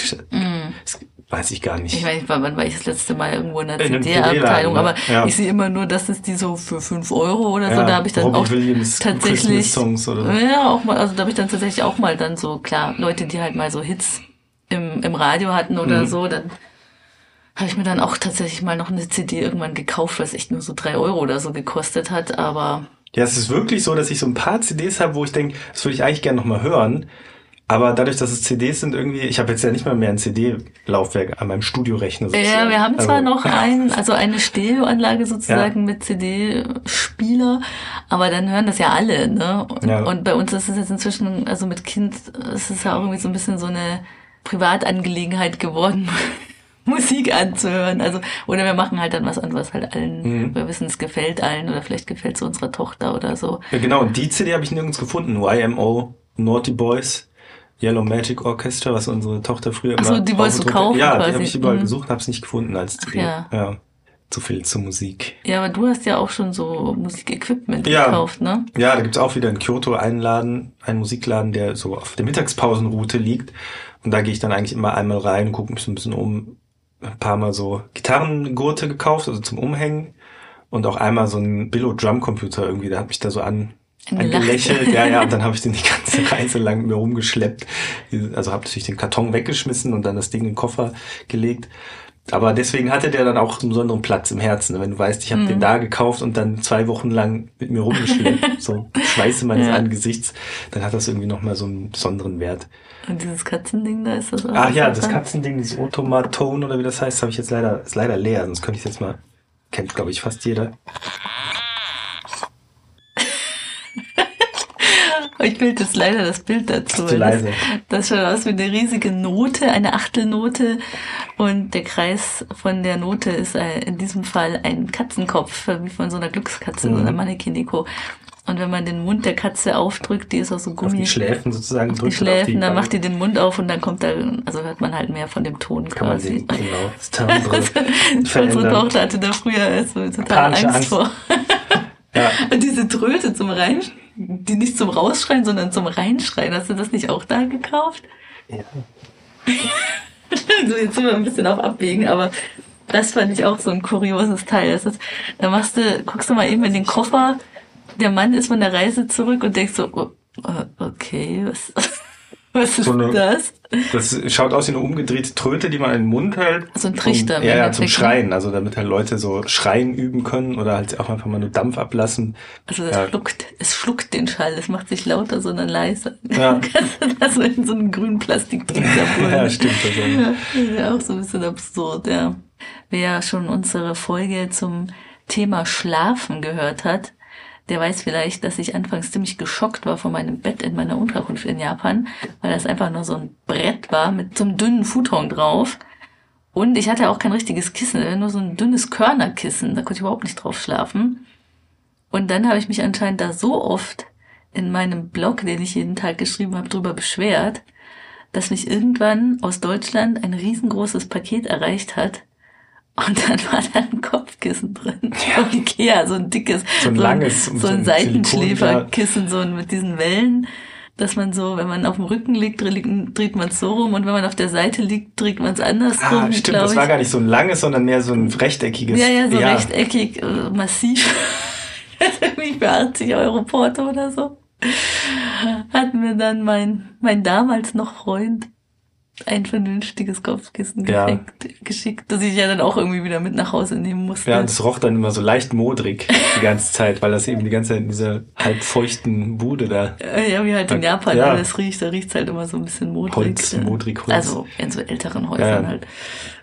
Mm. Das weiß ich gar nicht. Ich meine, wann war ich das letzte Mal irgendwo in der C D-Abteilung? Aber ja. ich sehe immer nur, dass es die so für fünf Euro oder so, ja, da habe ich dann Robbie auch Williams tatsächlich, Songs oder so. Ja, auch mal, also da habe ich dann tatsächlich auch mal dann so, klar, Leute, die halt mal so Hits im, im Radio hatten oder mhm. so, dann habe ich mir dann auch tatsächlich mal noch eine C D irgendwann gekauft, was echt nur so drei Euro oder so gekostet hat, aber... Ja, es ist wirklich so, dass ich so ein paar C Ds habe, wo ich denke, das würde ich eigentlich gerne nochmal hören, aber dadurch, dass es C Ds sind irgendwie, ich habe jetzt ja nicht mal mehr ein C D-Laufwerk an meinem Studiorechner sozusagen. Ja, wir haben zwar also, noch ein, also eine Stereoanlage sozusagen ja. mit C D-Spieler, aber dann hören das ja alle, ne? Und, ja. und bei uns ist es jetzt inzwischen, also mit Kind, ist es ja auch irgendwie so ein bisschen so eine Privatangelegenheit geworden. Musik anzuhören, also oder wir machen halt dann was an, was halt allen, mhm. wir wissen, es gefällt allen oder vielleicht gefällt es unserer Tochter oder so. Ja genau, und die C D habe ich nirgends gefunden, Y M O, Naughty Boys, Yellow Magic Orchestra, was unsere Tochter früher immer... Achso, die wolltest du kaufen Ja, quasi. die habe ich überall mhm. gesucht, habe es nicht gefunden als C D. Ja. ja. Zu viel zur Musik. Ja, aber du hast ja auch schon so Musikequipment ja. gekauft, ne? Ja, da gibt's auch wieder in Kyoto einen Laden, einen Musikladen, der so auf der Mittagspausenroute liegt. Und da gehe ich dann eigentlich immer einmal rein und gucke mich so ein bisschen um. Ein paar Mal so Gitarrengurte gekauft, also zum Umhängen. Und auch einmal so ein Billo-Drum-Computer irgendwie, der hat mich da so an, angelächelt. Ja, ja, und dann habe ich den die ganze Reise lang mit mir rumgeschleppt. Also habe natürlich den Karton weggeschmissen und dann das Ding in den Koffer gelegt. Aber deswegen hatte der dann auch einen besonderen Platz im Herzen. Wenn du weißt, ich habe mhm. den da gekauft und dann zwei Wochen lang mit mir rumgeschleppt, so Schweiße meines ja. Angesichts, dann hat das irgendwie nochmal so einen besonderen Wert. Und dieses Katzending da ist das auch? Ach ja, das Katzending, dieses Automaton oder wie das heißt, habe ich jetzt leider, ist leider leer, sonst könnte ich jetzt mal, kennt glaube ich fast jeder. Ich bild jetzt leider das Bild dazu. Ist zu leise. Das, das schaut aus wie eine riesige Note, eine Achtelnote. Und der Kreis von der Note ist in diesem Fall ein Katzenkopf, wie von so einer Glückskatze, mhm. so einer Mannequin-Deko. Und wenn man den Mund der Katze aufdrückt, die ist aus so Gummi. Auf die Schläfen sozusagen. Auf die Schläfen, dann macht die den Mund auf und dann kommt da, also hört man halt mehr von dem Ton Kann quasi. Man den, genau, das Timbre Unsere Tochter hatte da früher so total Angst, Angst vor. Ja. Und diese Tröte zum Rein, die nicht zum Rausschreien, sondern zum Reinschreien. Hast du das nicht auch da gekauft? Ja. So, jetzt sind wir ein bisschen auf Abwägen, aber das fand ich auch so ein kurioses Teil. Das ist, da machst du, guckst du mal eben in den Koffer, der Mann ist von der Reise zurück und denkst so, oh, okay, was, was ist so eine, das? Das schaut aus wie eine umgedrehte Tröte, die man in den Mund hält. So ein Trichter. Um, ja, ja, zum Schreien, also damit halt Leute so Schreien üben können oder halt auch einfach mal nur Dampf ablassen. Also das ja. schluckt, es schluckt den Schall, es macht nicht lauter, sondern leiser. Ja. Das war in so einem grünen Plastiktrichter. Ja, stimmt. Also. Ja, das ist ja auch so ein bisschen absurd, ja. Wer schon unsere Folge zum Thema Schlafen gehört hat, der weiß vielleicht, dass ich anfangs ziemlich geschockt war von meinem Bett in meiner Unterkunft in Japan, weil das einfach nur so ein Brett war mit so einem dünnen Futon drauf. Und ich hatte auch kein richtiges Kissen, nur so ein dünnes Körnerkissen, da konnte ich überhaupt nicht drauf schlafen. Und dann habe ich mich anscheinend da so oft in meinem Blog, den ich jeden Tag geschrieben habe, drüber beschwert, dass mich irgendwann aus Deutschland ein riesengroßes Paket erreicht hat. Und dann war da ein Kopfkissen drin. von Ikea, so ein dickes, so ein so langes, so ein so ein Seitenschläferkissen, so ein, mit diesen Wellen, dass man so, wenn man auf dem Rücken liegt, dreht man es so rum und wenn man auf der Seite liegt, dreht man es andersrum. Ah, stimmt, das ich. war gar nicht so ein langes, sondern mehr so ein rechteckiges. Ja, ja, so ja. rechteckig, massiv. Irgendwie für achtzig Euro Porto oder so. Hat mir dann mein, mein damals noch Freund ein vernünftiges Kopfkissen ja. geschickt, geschickt, das ich ja dann auch irgendwie wieder mit nach Hause nehmen musste. Ja, und es roch dann immer so leicht modrig die ganze Zeit, weil das eben die ganze Zeit in dieser halb feuchten Bude da... Ja, wie halt in Japan ja. alles riecht, da riecht's halt immer so ein bisschen modrig. Holz, modrig Holz. Also in so älteren Häusern ja. halt.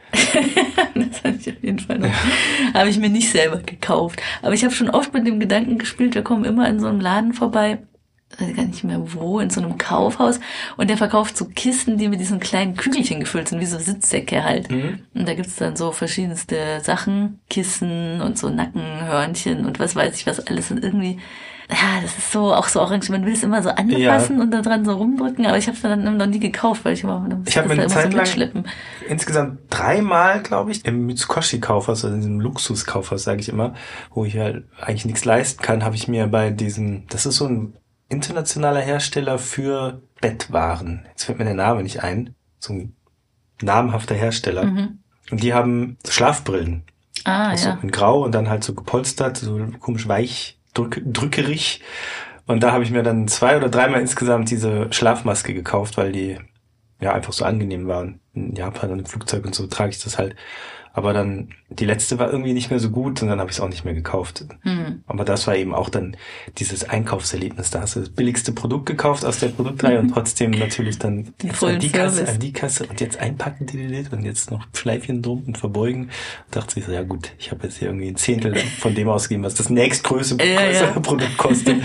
Das hatte ich auf jeden Fall noch. Ja. Habe ich mir nicht selber gekauft. Aber ich habe schon oft mit dem Gedanken gespielt, wir kommen immer in so einem Laden vorbei, ich weiß gar nicht mehr wo, in so einem Kaufhaus, und der verkauft so Kisten, die mit diesen kleinen Kügelchen gefüllt sind, wie so Sitzsäcke halt. Mhm. Und da gibt's dann so verschiedenste Sachen, Kissen und so Nackenhörnchen und was weiß ich was alles, und irgendwie, ja, das ist so, auch so orange, man will es immer so anfassen ja. und da dran so rumdrücken, aber ich habe es dann noch nie gekauft, weil ich immer, ich habe mir eine Zeit so lang insgesamt dreimal, glaube ich, im Mitsukoshi-Kaufhaus, also in diesem Luxuskaufhaus, sage ich immer, wo ich halt eigentlich nichts leisten kann, habe ich mir bei diesem, das ist so ein internationaler Hersteller für Bettwaren. Jetzt fällt mir der Name nicht ein. So ein namhafter Hersteller. Mhm. Und die haben Schlafbrillen. Ah, also ja. in Grau und dann halt so gepolstert, so komisch weich, drück, drückerig. Und da habe ich mir dann zwei oder dreimal insgesamt diese Schlafmaske gekauft, weil die ja einfach so angenehm waren. In Japan und im Flugzeug und so trage ich das halt. Aber dann, die letzte war irgendwie nicht mehr so gut und dann habe ich es auch nicht mehr gekauft. Mhm. Aber das war eben auch dann dieses Einkaufserlebnis. Da hast du das billigste Produkt gekauft aus der Produktreihe und trotzdem natürlich dann jetzt an die Kasse, an die Kasse und jetzt einpacken die und jetzt noch Schleifchen drum und verbeugen. Da dachte ich so, ja gut, ich habe jetzt hier irgendwie ein Zehntel von dem ausgegeben, was das nächstgrößte ja, ja. Produkt kostet.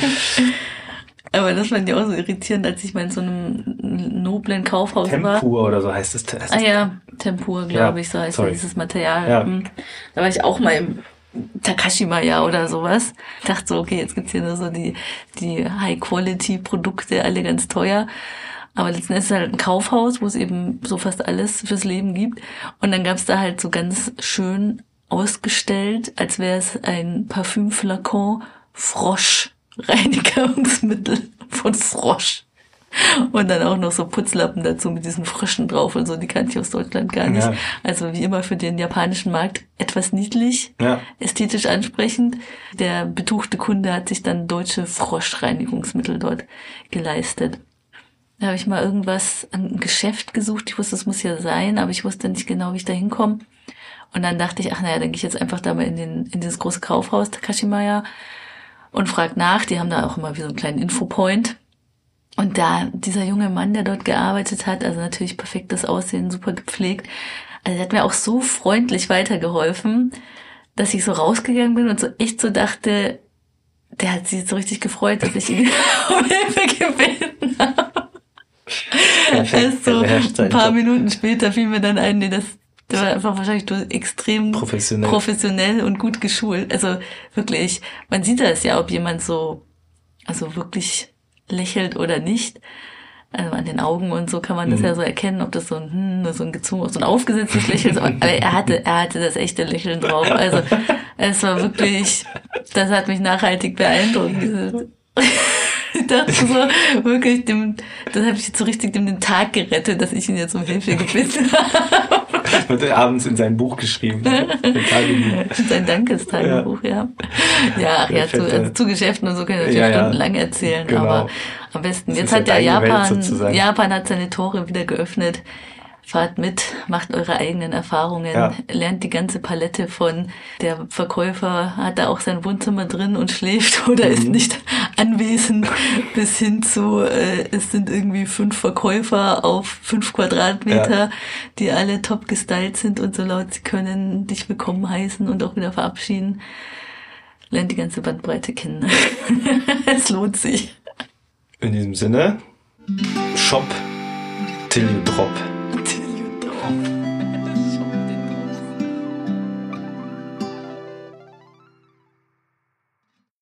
Aber das fand ich auch so irritierend, als ich mal in so einem noblen Kaufhaus Tempur war. Tempur oder so heißt es. Heißt ah ja, Tempur, glaube ja, ich, so heißt sorry. dieses Material. Ja. Da war ich auch mal im Takashimaya oder sowas. Dachte so, okay, jetzt gibt's hier nur so die, die High-Quality-Produkte, alle ganz teuer. Aber letztendlich ist es halt ein Kaufhaus, wo es eben so fast alles fürs Leben gibt. Und dann gab's da halt so ganz schön ausgestellt, als wäre es ein Parfümflakon Frosch. Reinigungsmittel von Frosch. Und dann auch noch so Putzlappen dazu mit diesen Fröschen drauf und so, die kannte ich aus Deutschland gar nicht. Ja. Also wie immer für den japanischen Markt etwas niedlich, ja. ästhetisch ansprechend. Der betuchte Kunde hat sich dann deutsche Froschreinigungsmittel dort geleistet. Da habe ich mal irgendwas, ein Geschäft gesucht. Ich wusste, es muss ja sein, aber ich wusste nicht genau, wie ich da hinkomme. Und dann dachte ich, ach naja, dann gehe ich jetzt einfach da mal in den in dieses große Kaufhaus, Takashimaya, und frag nach. Die haben da auch immer wie so einen kleinen Infopoint. Und da dieser junge Mann, der dort gearbeitet hat, also natürlich perfektes Aussehen, super gepflegt, also der hat mir auch so freundlich weitergeholfen, dass ich so rausgegangen bin und so echt so dachte, der hat sich jetzt so richtig gefreut, dass ich ihn um Hilfe gebeten habe. Erst so ein paar Minuten später fiel mir dann ein, nee, das Der war einfach wahrscheinlich extrem professionell. professionell und gut geschult. Also wirklich, man sieht das ja, ob jemand so, also wirklich lächelt oder nicht. Also an den Augen und so kann man das mhm. ja so erkennen, ob das so ein, hm, so ein gezwungen, so ein aufgesetztes Lächeln ist. Aber er hatte, er hatte das echte Lächeln drauf. Also es war wirklich, das hat mich nachhaltig beeindruckt. Ich dachte so, wirklich, dem, das habe ich jetzt so richtig dem den Tag gerettet, dass ich ihn jetzt um Hilfe gebeten habe. Wird er abends in sein Buch geschrieben. In sein Dankestagebuch, ja. Ja, ach ja, zu, also zu Geschäften und so kann ich natürlich ja, stundenlang ja. erzählen, genau. Aber am besten. Das jetzt hat ja Japan, Japan hat seine Tore wieder geöffnet. Fahrt mit, macht eure eigenen Erfahrungen, ja. lernt die ganze Palette von, der Verkäufer hat da auch sein Wohnzimmer drin und schläft oder mhm. ist nicht anwesend, bis hin zu, äh, es sind irgendwie fünf Verkäufer auf fünf Quadratmeter, ja. die alle top gestylt sind und so laut sie können dich willkommen heißen und auch wieder verabschieden. Lernt die ganze Bandbreite kennen. Es lohnt sich. In diesem Sinne, shop till you drop. Till you drop.